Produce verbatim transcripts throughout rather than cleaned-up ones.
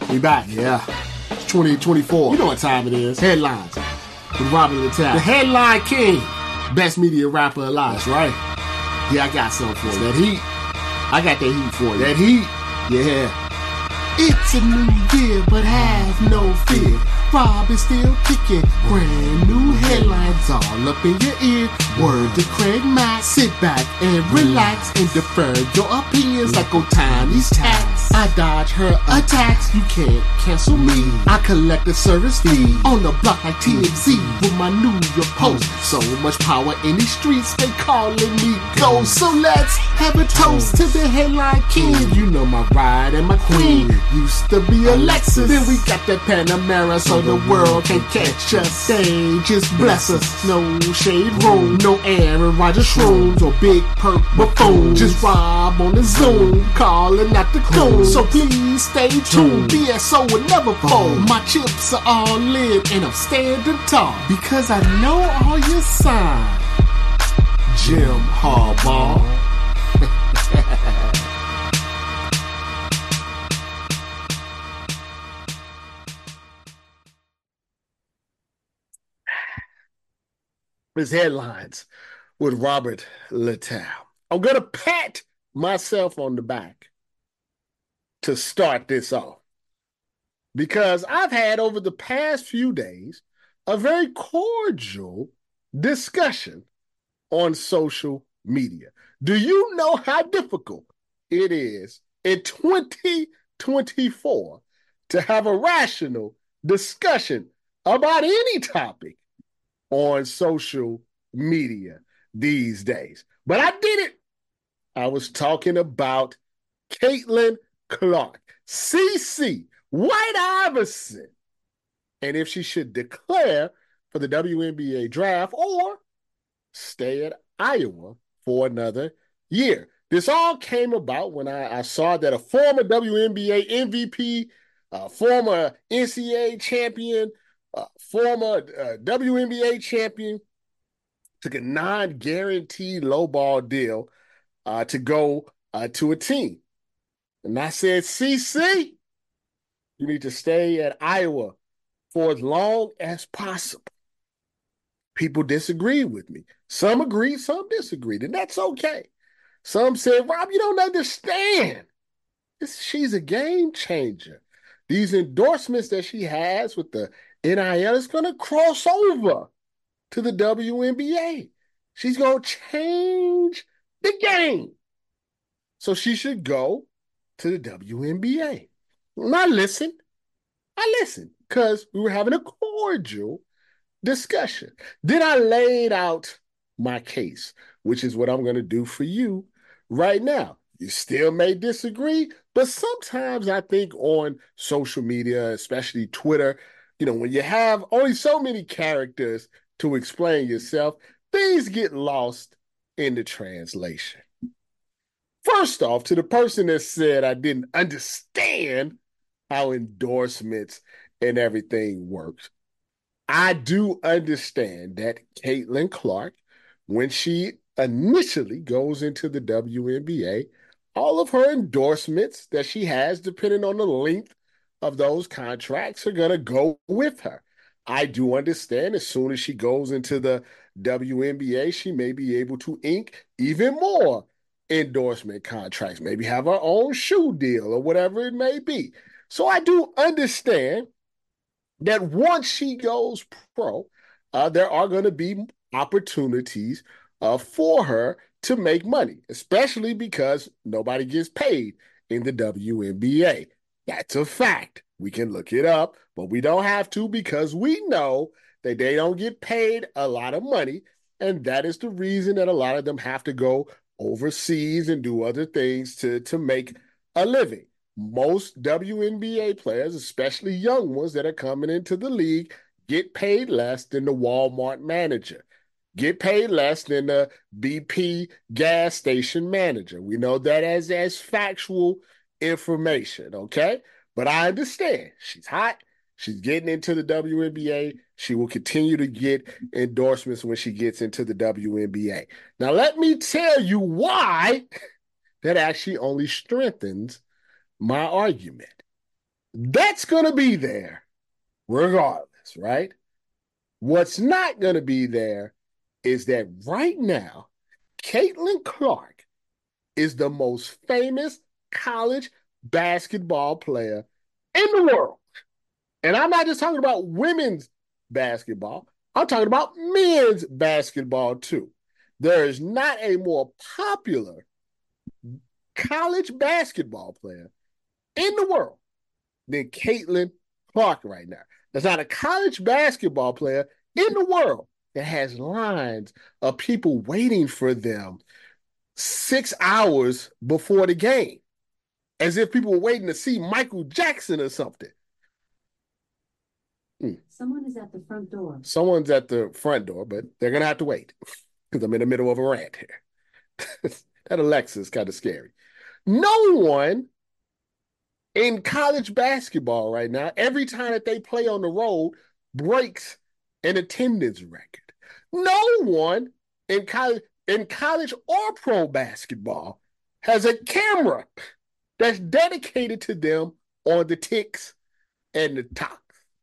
We back. Yeah. It's twenty twenty-four. You know what time it is. Headlines with Robert Littal. The headline king. Best media rapper alive. That's right. Yeah, I got something for you. That heat. I got that heat for you. That heat. Yeah. It's a new year, but have no fear. Rob is still kicking. Brand new headlines all up in your ear. Word to Craig Mack. Sit back and relax and defer your opinions like old Tiny's tax. I dodge her attacks. You can't cancel me. I collect a service fee on the block like T M Z with my New York Post. So much power in these streets, they calling me ghost. So let's have a toast to the headline king. You know my ride and my queen used to be Alexis. Then we got that Panamera so the world can catch us. They just bless us. No shade room, no Aaron Rodgers shrooms or big perk buffoon. Just Rob on the Zoom, calling out the coon. So please stay tuned. B S O will never fold. My chips are all lit and I'm standing tall because I know all your signs. Jim Harbaugh. His headlines with Robert Littal. I'm going to pat myself on the back to start this off because I've had over the past few days a very cordial discussion on social media. Do you know how difficult it is in twenty twenty-four to have a rational discussion about any topic on social media these days? But I did it. I was talking about Caitlin Clark, C C, White Iverson, and if she should declare for the W N B A draft or stay at Iowa for another year. This all came about when I, I saw that a former W N B A M V P, uh, former N C A A champion, uh, former uh, W N B A champion took a non-guaranteed lowball deal uh, to go uh, to a team. And I said, C C, you need to stay at Iowa for as long as possible. People disagreed with me. Some agreed, some disagreed, and that's okay. Some said, Rob, you don't understand. This, she's a game changer. These endorsements that she has with the N I L is going to cross over to the W N B A. She's going to change the game. So she should go to the W N B A. And I listened. I listened because we were having a cordial discussion. Then I laid out my case, which is what I'm going to do for you right now. You still may disagree, but sometimes I think on social media, especially Twitter, you know, when you have only so many characters to explain yourself, things get lost in the translation. First off, to the person that said I didn't understand how endorsements and everything works, I do understand that Caitlin Clark, when she initially goes into the W N B A, all of her endorsements that she has, depending on the length of those contracts, are going to go with her. I do understand as soon as she goes into the W N B A, she may be able to ink even more endorsement contracts, maybe have her own shoe deal or whatever it may be. So I do understand that once she goes pro, uh, there are going to be opportunities uh, for her to make money, especially because nobody gets paid in the W N B A. That's a fact. We can look it up, but we don't have to because we know that they don't get paid a lot of money, and that is the reason that a lot of them have to go overseas and do other things to, to make a living. Most W N B A players, especially young ones that are coming into the league, get paid less than the Walmart manager, get paid less than the B P gas station manager. We know that as, as factual information, okay? But I understand. She's hot. She's getting into the W N B A. She will continue to get endorsements when she gets into the W N B A. Now, let me tell you why that actually only strengthens my argument. That's going to be there regardless, right? What's not going to be there is that right now, Caitlin Clark is the most famous college basketball player in the world. And I'm not just talking about women's basketball, I'm talking about men's basketball too. There is not a more popular college basketball player in the world than Caitlin Clark right now. There's not a college basketball player in the world that has lines of people waiting for them six hours before the game, as if people were waiting to see Michael Jackson or something. Mm. Someone is at the front door. Someone's at the front door, but they're going to have to wait because I'm in the middle of a rant here. That Alexa is kind of scary. No one in college basketball right now, every time that they play on the road, breaks an attendance record. No one in college, in college or pro basketball has a camera that's dedicated to them on the ticks and the talks.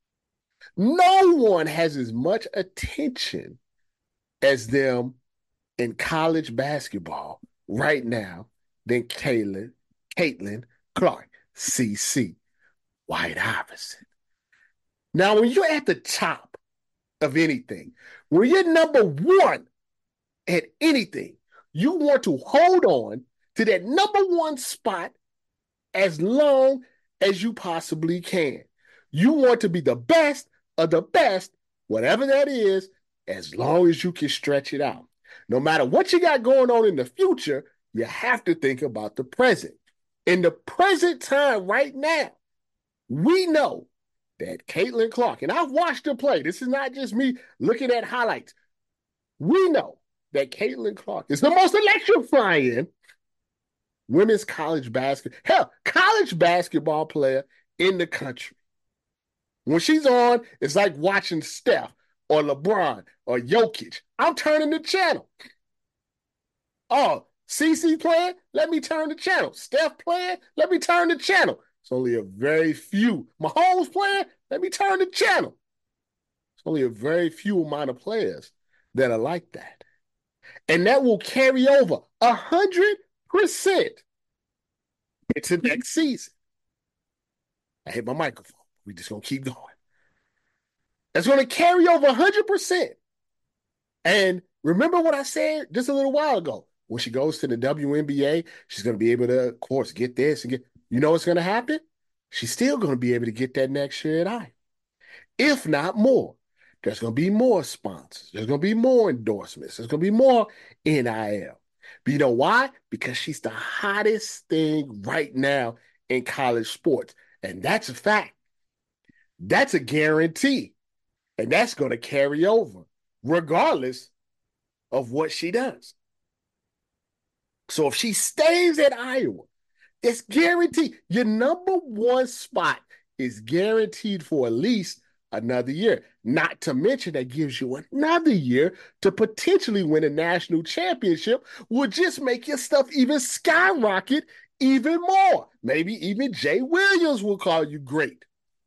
No one has as much attention as them in college basketball right now than Caitlin, Caitlin Clark, C C, White Iverson. Now, when you're at the top of anything, when you're number one at anything, you want to hold on to that number one spot as long as you possibly can. You want to be the best of the best, whatever that is, as long as you can stretch it out. No matter what you got going on in the future, you have to think about the present. In the present time right now, we know that Caitlin Clark, and I've watched her play. This is not just me looking at highlights. We know that Caitlin Clark is the most electrifying women's college basketball, hell, college basketball player in the country. When she's on, it's like watching Steph or LeBron or Jokic. I'm turning the channel. Oh, C C playing? Let me turn the channel. Steph playing? Let me turn the channel. It's only a very few. Mahomes playing? Let me turn the channel. It's only a very few amount of players that are like that. And that will carry over one hundred percent into next season. I hit my microphone. We just going to keep going. That's going to carry over one hundred percent. And remember what I said just a little while ago. When she goes to the W N B A, she's going to be able to, of course, get this and get, you know what's going to happen? She's still going to be able to get that next year at I. If not more. There's going to be more sponsors. There's going to be more endorsements. There's going to be more N I L. But you know why? Because she's the hottest thing right now in college sports. And that's a fact. That's a guarantee. And that's going to carry over regardless of what she does. So if she stays at Iowa, it's guaranteed. Your number one spot is guaranteed for at least another year. Not to mention that gives you another year to potentially win a national championship, will just make your stuff even skyrocket even more. Maybe even Jay Williams will call you great.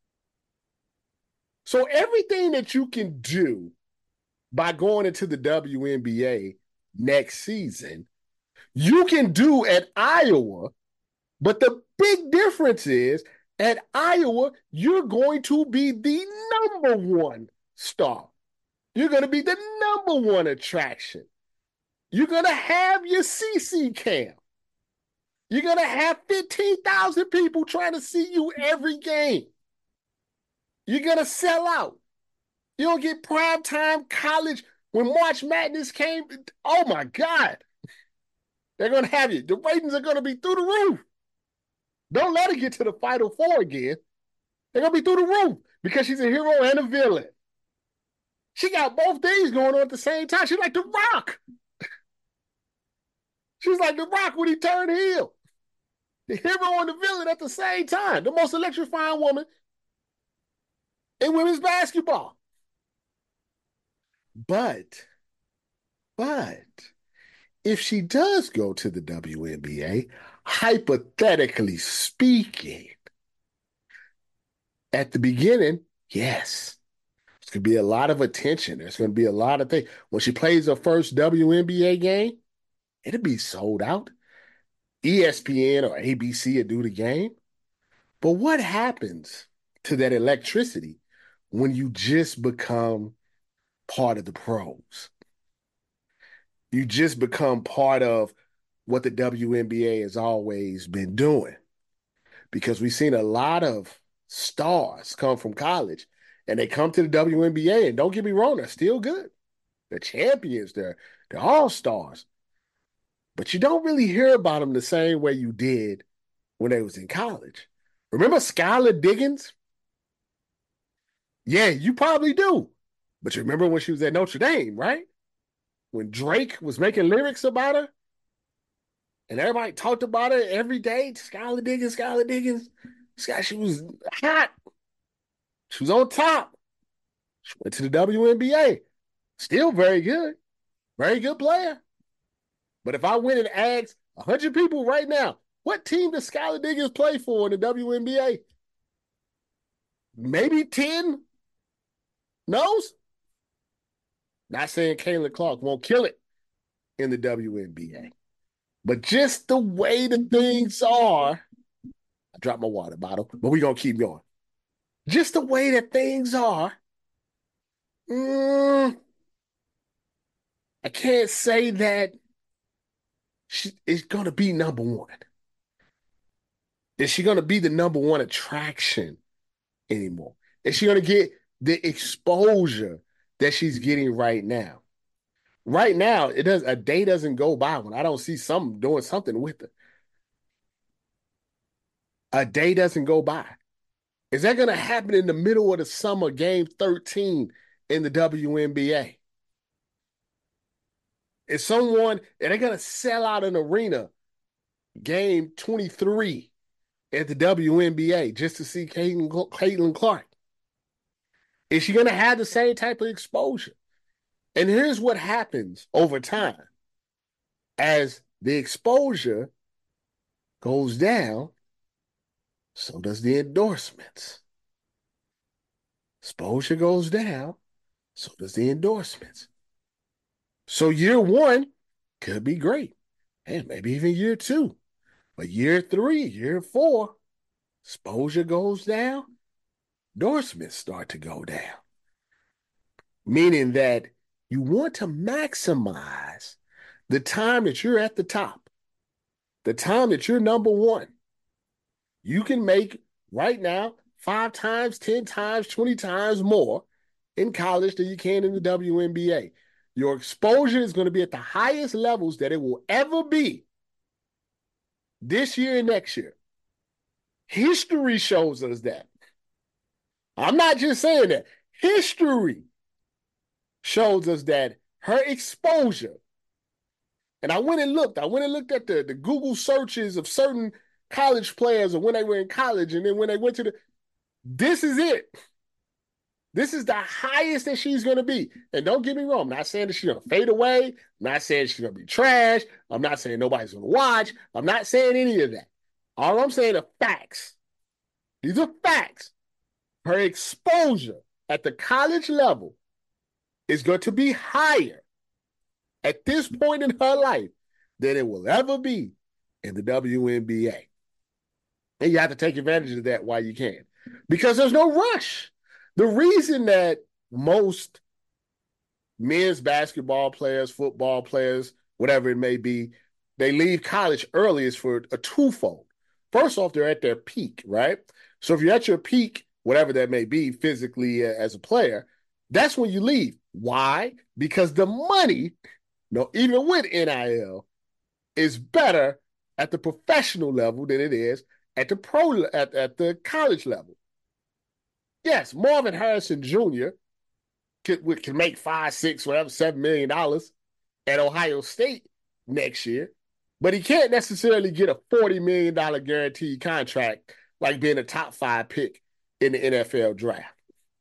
So everything that you can do by going into the W N B A next season, you can do at Iowa, but the big difference is at Iowa, you're going to be the number one star. You're going to be the number one attraction. You're going to have your C C cam. You're going to have fifteen thousand people trying to see you every game. You're going to sell out. You'll get primetime college. When March Madness came, oh my God. They're going to have you. The ratings are going to be through the roof. Don't let her get to the Final Four again. They're going to be through the roof because she's a hero and a villain. She got both things going on at the same time. She's like The Rock. She's like The Rock when he turned heel. The hero and the villain at the same time. The most electrifying woman in women's basketball. But, but, if she does go to the W N B A, hypothetically speaking, At the beginning, yes. There's going to be a lot of attention. There's going to be a lot of things. When she plays her first W N B A game, it'll be sold out. E S P N or A B C will do the game. But what happens to that electricity when you just become part of the pros? You just become part of what the W N B A has always been doing. Because we've seen a lot of stars come from college and they come to the W N B A, and don't get me wrong, they're still good. They're champions, they're, they're all-stars. But you don't really hear about them the same way you did when they was in college. Remember Skylar Diggins? Yeah, you probably do. But you remember when she was at Notre Dame, right? When Drake was making lyrics about her? And everybody talked about her every day. Skylar Diggins, Skylar Diggins. Sky, she was hot. She was on top. She went to the W N B A. Still very good. Very good player. But if I went and asked one hundred people right now, what team does Skylar Diggins play for in the W N B A? Maybe ten knows? Not saying Caitlin Clark won't kill it in the W N B A. But just the way the things are, I dropped my water bottle, but we're going to keep going. Just the way that things are, mm, I can't say that she is going to be number one. Is she going to be the number one attraction anymore? Is she going to get the exposure that she's getting right now? Right now, it does a day doesn't go by when I don't see some doing something with her. A day doesn't go by. Is that going to happen in the middle of the summer, game thirteen in the W N B A? Is someone, are they going to sell out an arena game twenty-three at the W N B A just to see Caitlin, Caitlin Clark? Is she going to have the same type of exposure? And here's what happens over time. As the exposure goes down, so does the endorsements. Exposure goes down, so does the endorsements. So year one could be great. And maybe even year two. But year three, year four, exposure goes down, endorsements start to go down. Meaning that you want to maximize the time that you're at the top, the time that you're number one. You can make right now five times, ten times, twenty times more in college than you can in the W N B A. Your exposure is going to be at the highest levels that it will ever be this year and next year. History shows us that. I'm not just saying that. History shows us that her exposure, and I went and looked, I went and looked at the, the Google searches of certain college players or when they were in college, and then when they went to the, this is it. This is the highest that she's going to be. And don't get me wrong, I'm not saying that she's going to fade away. I'm not saying she's going to be trash. I'm not saying nobody's going to watch. I'm not saying any of that. All I'm saying are facts. These are facts. Her exposure at the college level is going to be higher at this point in her life than it will ever be in the W N B A. And you have to take advantage of that while you can, because there's no rush. The reason that most men's basketball players, football players, whatever it may be, they leave college early is for a twofold. First off, they're at their peak, right? So if you're at your peak, whatever that may be physically as a player, that's when you leave. Why? Because the money, no, even with N I L, is better at the professional level than it is at the pro at, at the college level. Yes, Marvin Harrison Junior can, can make five, six, whatever, seven million dollars at Ohio State next year, but he can't necessarily get a forty million dollars guaranteed contract like being a top five pick in the N F L draft.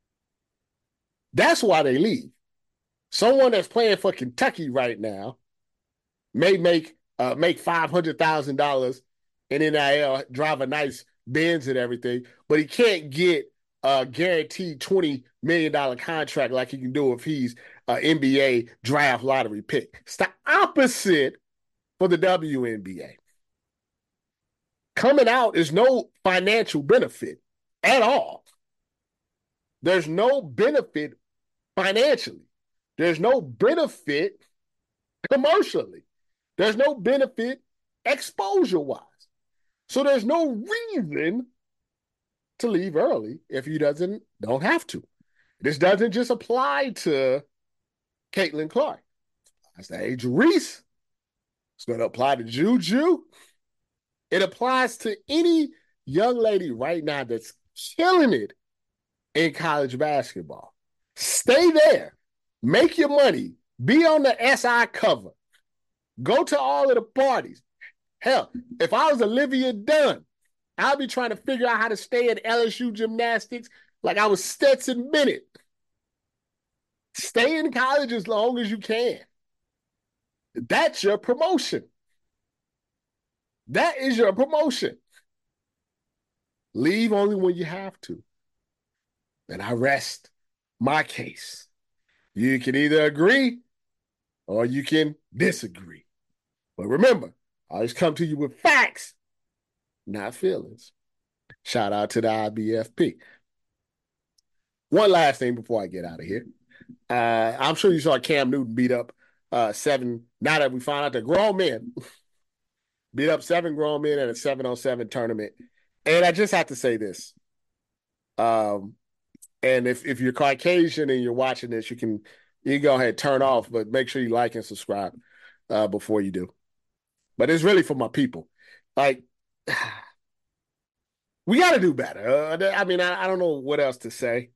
That's why they leave. Someone that's playing for Kentucky right now may make uh, make five hundred thousand dollars in N I L, drive a nice Benz and everything, but he can't get a guaranteed twenty million dollars contract like he can do if he's an N B A draft lottery pick. It's the opposite for the W N B A. Coming out is no financial benefit at all. There's no benefit financially. There's no benefit commercially. There's no benefit exposure-wise. So there's no reason to leave early if you doesn't don't have to. This doesn't just apply to Caitlin Clark. That's the age of Reese. It's going to apply to Juju. It applies to any young lady right now that's killing it in college basketball. Stay there. Make your money. Be on the S I cover. Go to all of the parties. Hell, if I was Olivia Dunn, I'd be trying to figure out how to stay at L S U gymnastics like I was Stetson Bennett. Stay in college as long as you can. That's your promotion. That is your promotion. Leave only when you have to. And I rest my case. You can either agree or you can disagree. But remember, I always come to you with facts, not feelings. Shout out to the I B F P. One last thing before I get out of here. Uh, I'm sure you saw Cam Newton beat up uh, seven, now that we found out that grown men beat up seven grown men at a seven on seven tournament. And I just have to say this. Um, and if, if you're Caucasian and you're watching this, you can you can go ahead and turn off, but make sure you like and subscribe uh, before you do. But it's really for my people. Like, we got to do better. Uh, I mean, I, I don't know what else to say.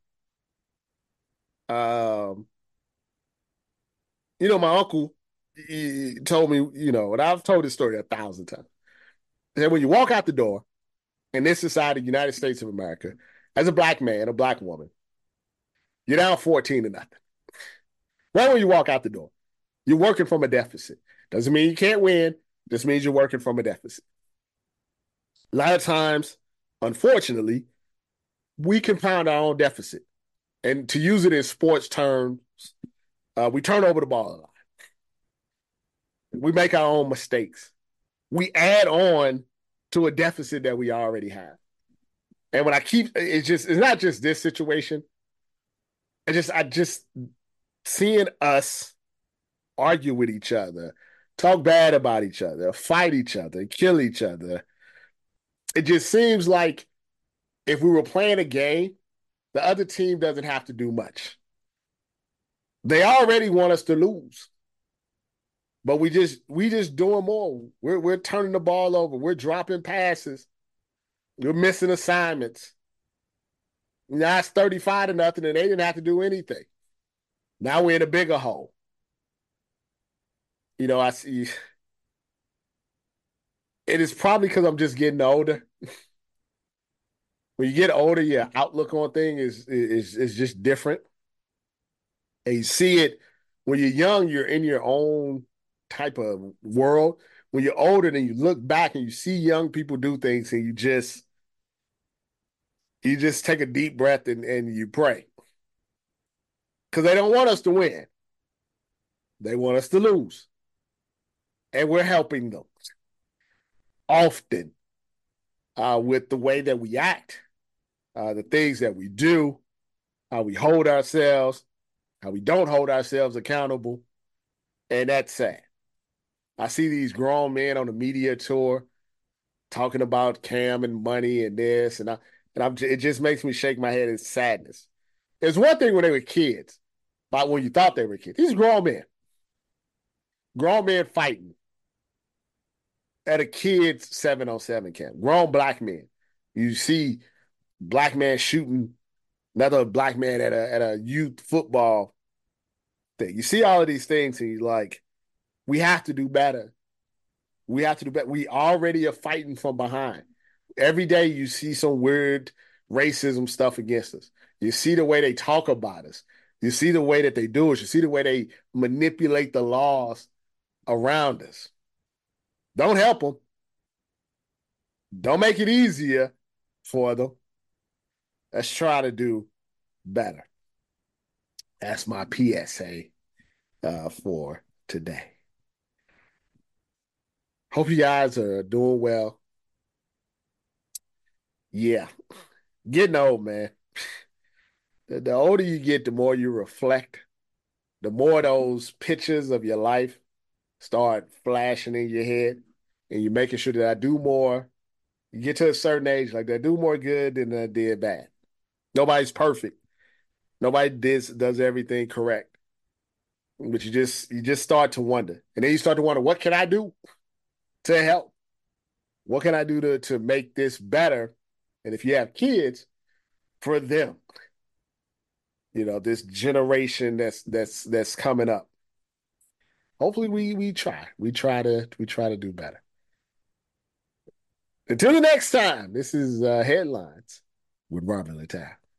Um, you know, my uncle he told me, you know, and I've told this story a thousand times. That when you walk out the door in this society, United States of America, as a black man, a black woman, you're down fourteen to nothing. Right when you walk out the door, you're working from a deficit. Doesn't mean you can't win. Just means you're working from a deficit. A lot of times, unfortunately, we compound our own deficit. And to use it in sports terms, uh, we turn over the ball a lot. We make our own mistakes. We add on to a deficit that we already have. And when I keep, it's just, it's not just this situation. I just, I just seeing us argue with each other, talk bad about each other, fight each other, kill each other. It just seems like if we were playing a game, the other team doesn't have to do much. They already want us to lose. But we just we just doing more. We're we're turning the ball over. We're dropping passes. We're missing assignments. Now it's thirty-five to nothing, and they didn't have to do anything. Now we're in a bigger hole. You know, I see. It is probably because I'm just getting older. When you get older, your outlook on things is, is, is just different. And you see it when you're young, you're in your own type of world. When you're older, then you look back and you see young people do things and you just you just take a deep breath and, and you pray. Because they don't want us to win. They want us to lose. And we're helping them often uh, with the way that we act, uh, the things that we do, how we hold ourselves, how we don't hold ourselves accountable. And that's sad. I see these grown men on the media tour talking about Cam and money and this, and I and I'm it just makes me shake my head in sadness. It's one thing when they were kids, but when you thought they were kids. These grown men. Grown men fighting at a kid's seven on seven camp. Grown black men. You see black man shooting another black man at a at a youth football thing. You see all of these things and you're like, we have to do better. We have to do better. We already are fighting from behind. Every day you see some weird racism stuff against us. You see the way they talk about us. You see the way that they do it. You see the way they manipulate the laws around us. Don't help them. Don't make it easier for them. let's try to do better. That's my P S A uh, for today. Hope you guys are doing well. Yeah, getting old, man. The, the older you get, the more you reflect, the more those pictures of your life start flashing in your head, and you're making sure that I do more. You get to a certain age, like I do more good than I did bad. Nobody's perfect. Nobody does does everything correct. But you just you just start to wonder. And then you start to wonder, what can I do to help? What can I do to, to make this better? And if you have kids, for them, you know, this generation that's that's that's coming up. Hopefully we we try. We try to we try to do better. Until the next time, this is uh, Headlines with Robert Littal.